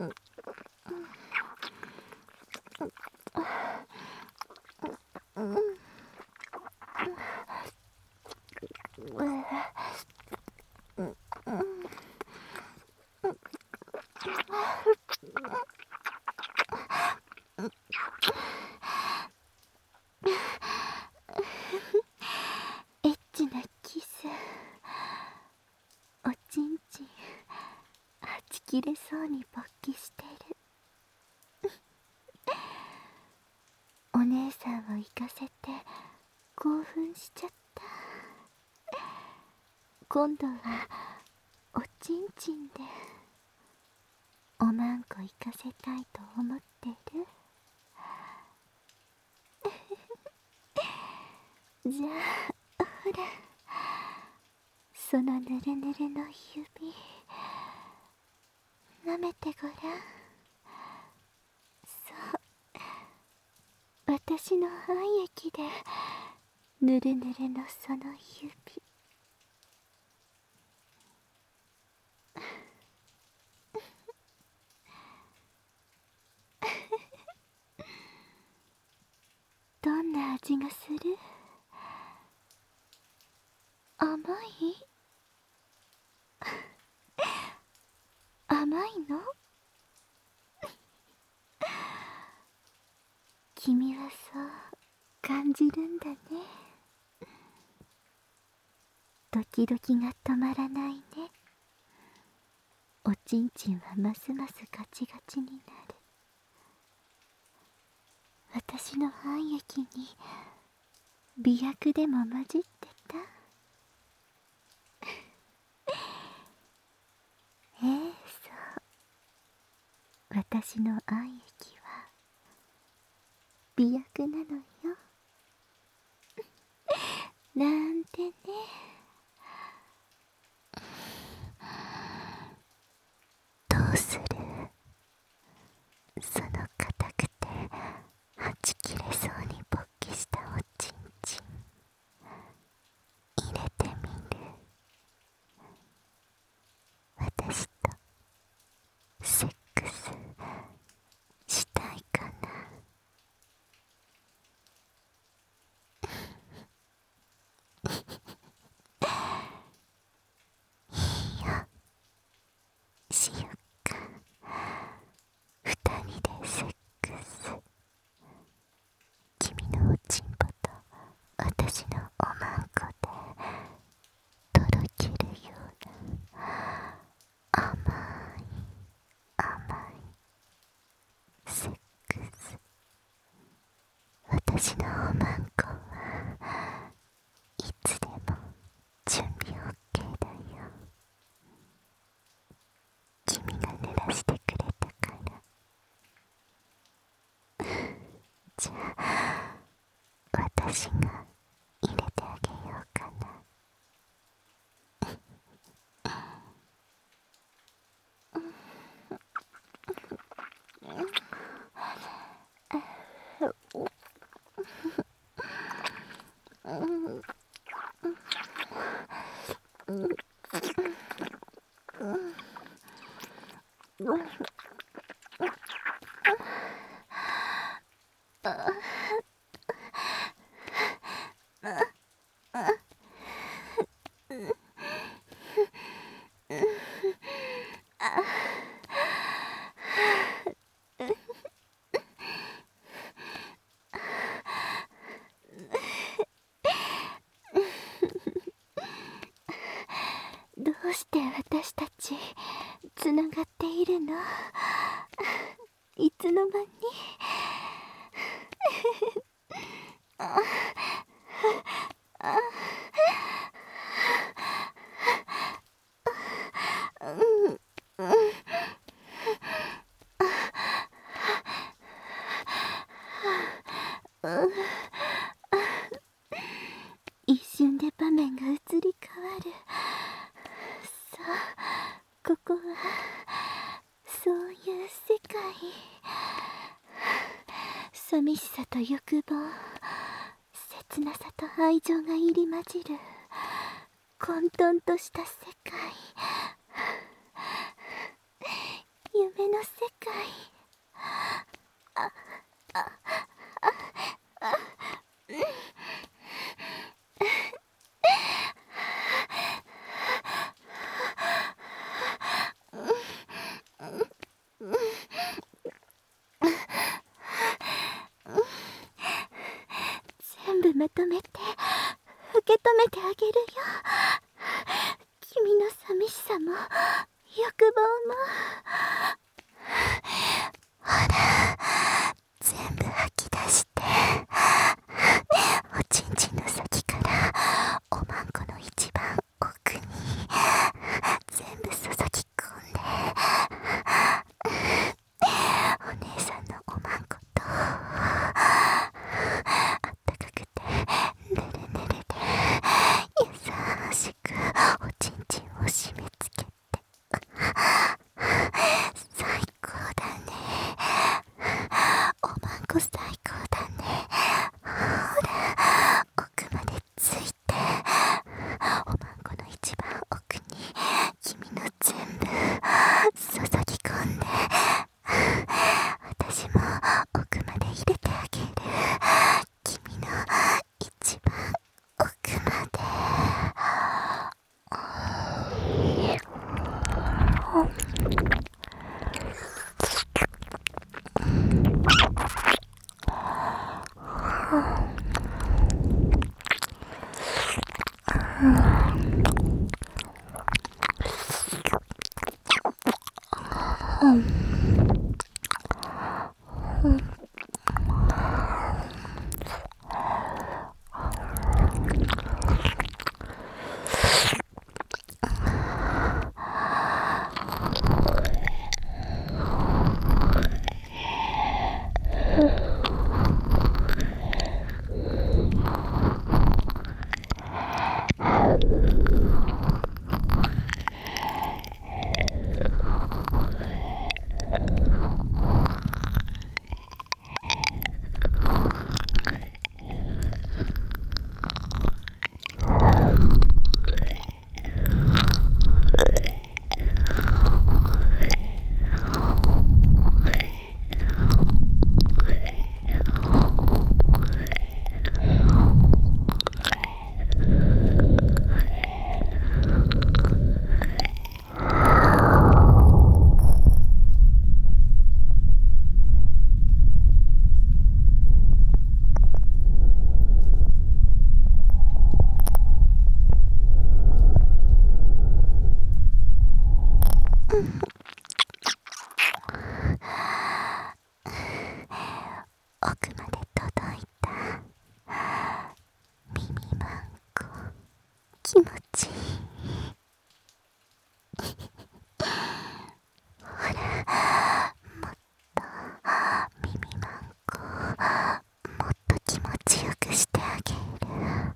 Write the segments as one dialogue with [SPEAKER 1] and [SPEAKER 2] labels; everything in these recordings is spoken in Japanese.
[SPEAKER 1] エッチなキス、おちんちんはち切れそうに勃起してる。お姉さんを行かせて興奮しちゃった。今度はおちんちんでおまんこ行かせたいと思ってる。じゃあほら、そのぬるぬるの指舐めてごらん。そう、私の愛液でぬるぬるのその指。どんな味がする？甘い？甘いの？君はそう感じるんだね。ドキドキが止まらないね。おちんちんはますますガチガチになる。私の愛液に媚薬でも混じってた？そう、私の愛液は媚薬なのよ。なんてね。どうする？その硬くてはち切れそうに勃起したおちんちん入れてみる？私とセックスしたいかな？いいよ、しよっか。二人でセックス。君のおちんぽと私のおまんこでとろけるような甘い甘いセックス。私のおまんこはいつでも準備 OK だよ。君が濡らしてくれたから。じゃあ私が入れてあげようかな。どうして私たちつながっているの？いつの間に？一瞬で場面が移り変わる。さあ、ここはそういう世界。寂しさと欲望、切なさと愛情が入り混じる混沌とした世界。夢の世界。全部まとめて受け止めてあげるよ。君の寂しさも欲望も。ほら、全部吐き出して、おちんちんの先からおまんこの一番奥に全部注ぎ込んで、お姉さんのおまんことあったかくてぬるぬるで優しくおちんちんを締め付けて、最高だね。おまんこ最高だね。ほら、奥までついて、おまんこの一番奥に君の全部注ぎ込んで、私も奥まで入れてあげる。君の一番奥まで。奥まで届いた。耳まんこ気持ちいい。ほら、もっと耳まんこもっと気持ちよくしてあげる。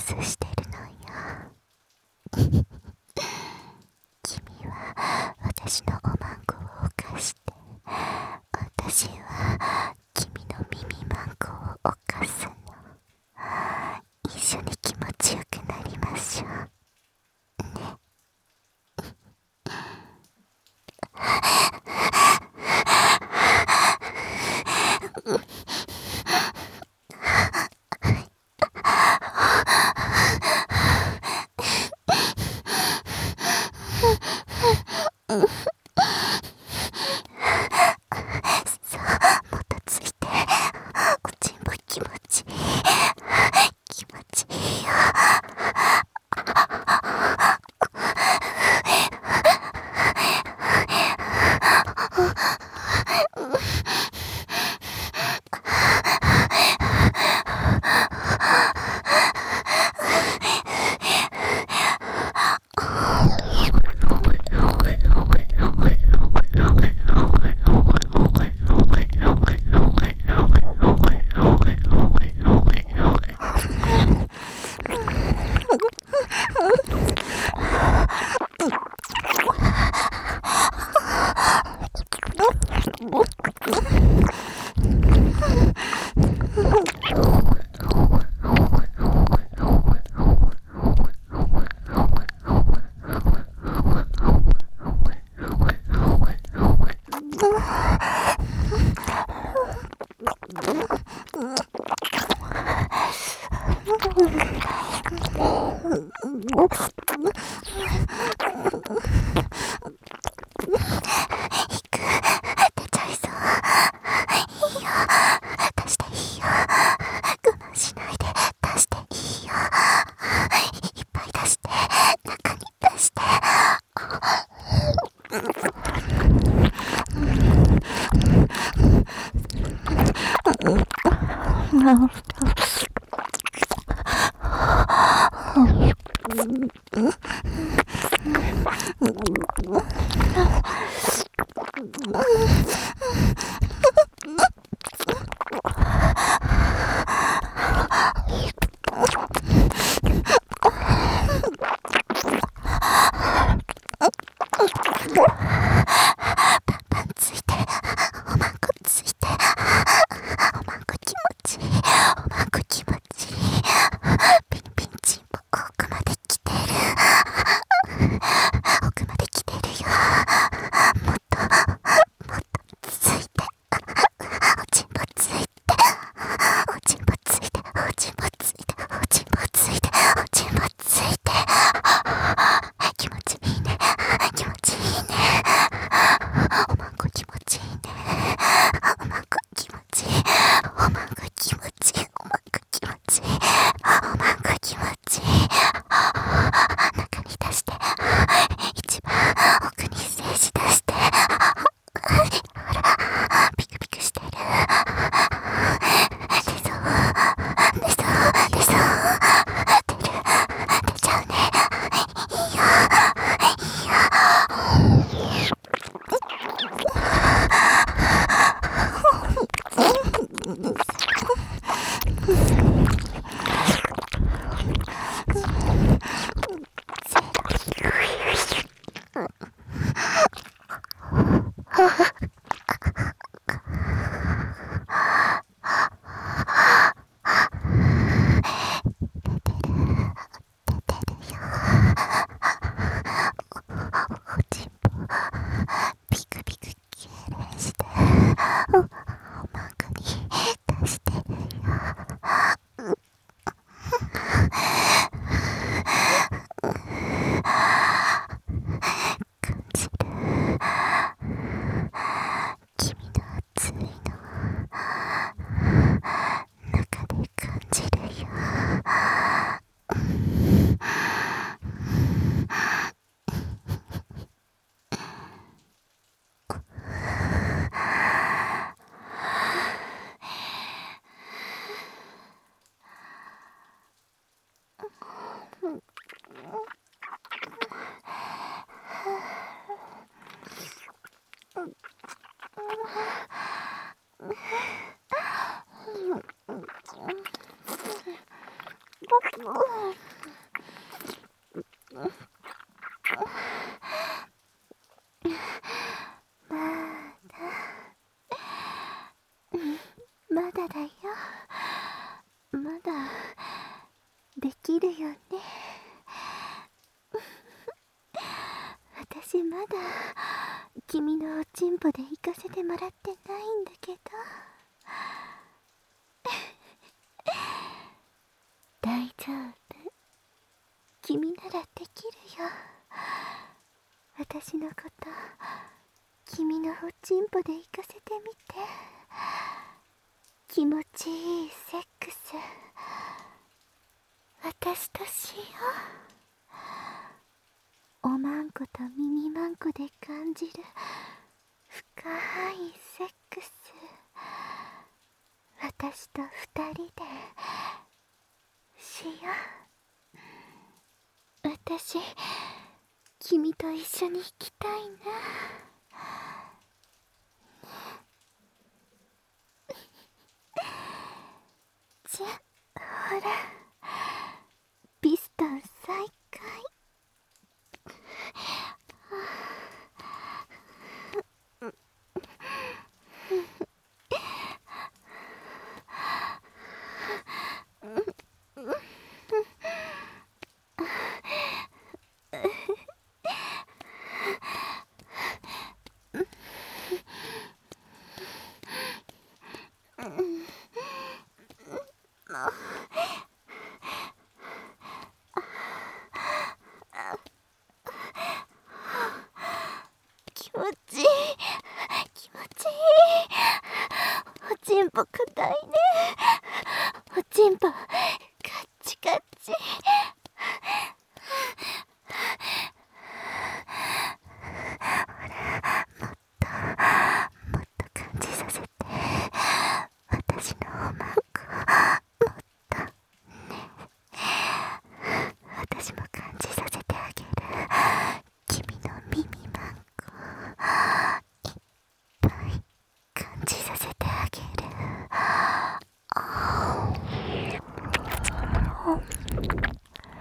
[SPEAKER 1] スしてるのよ。君は私のおまんこを犯して、私は君の耳まんこを犯すの。一緒に気持ちよくなりましょう。さあ、もたついて、おちんぼ気持ちいい。気持ちいいよ。出ちゃいそう。いいよ。出していいよ。我慢しないで出していいよ。いっぱい出して、中に出して。パンついて、おまんこついて、おまんこ気持ちいい。おまんこ気持ちいい。ピンピンチンポ奥まで来てる。 まだだよ。まだできるよね。私まだ君のおちんぽで行かせてもらってないんだけど。大丈夫。君ならできるよ。私のこと君のおちんぽで行かせてみて。気持ちいいセックス私としよう。おまんこと耳まんこで感じる深いセックス私と二人でしよう。私君と一緒に行きたいな。じゃほらピストン再開。気持ちいい気持ちいい。おちんぽ硬いね。おちんぽカッチカッチ。もっと感じさせて。私のおまんこもっとね。私も感じさせてあげる。君の耳まんこいっぱい感じさせてあげる。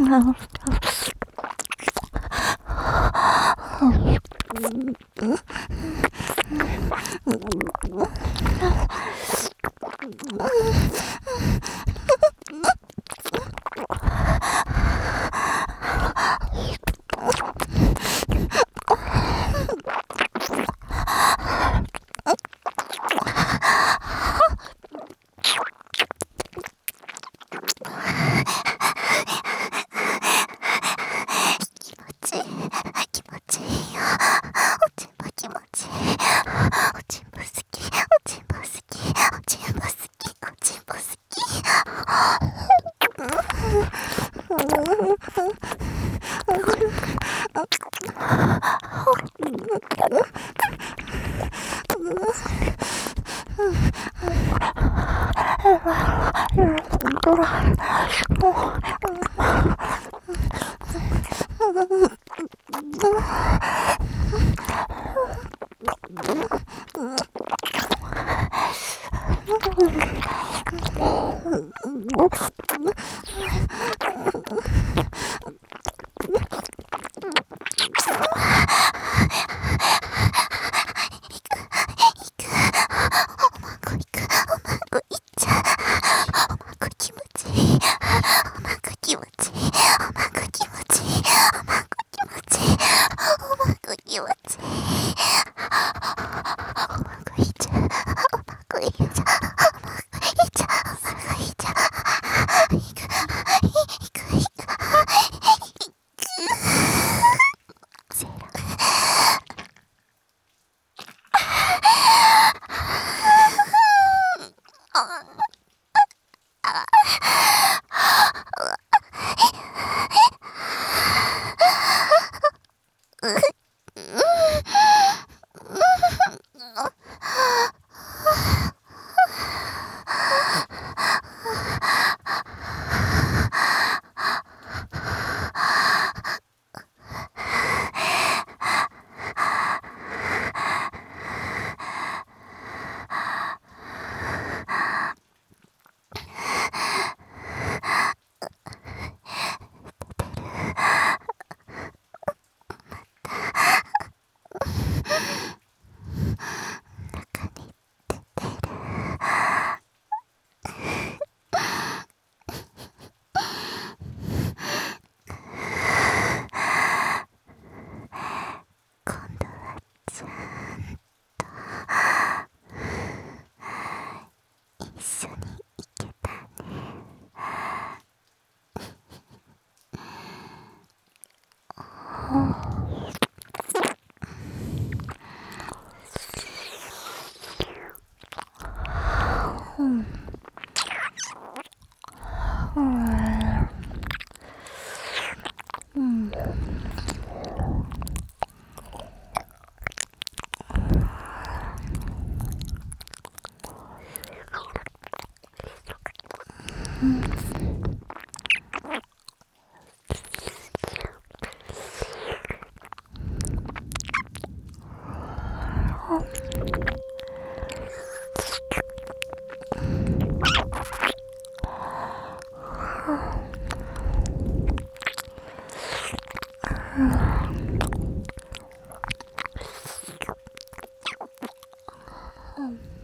[SPEAKER 1] うん。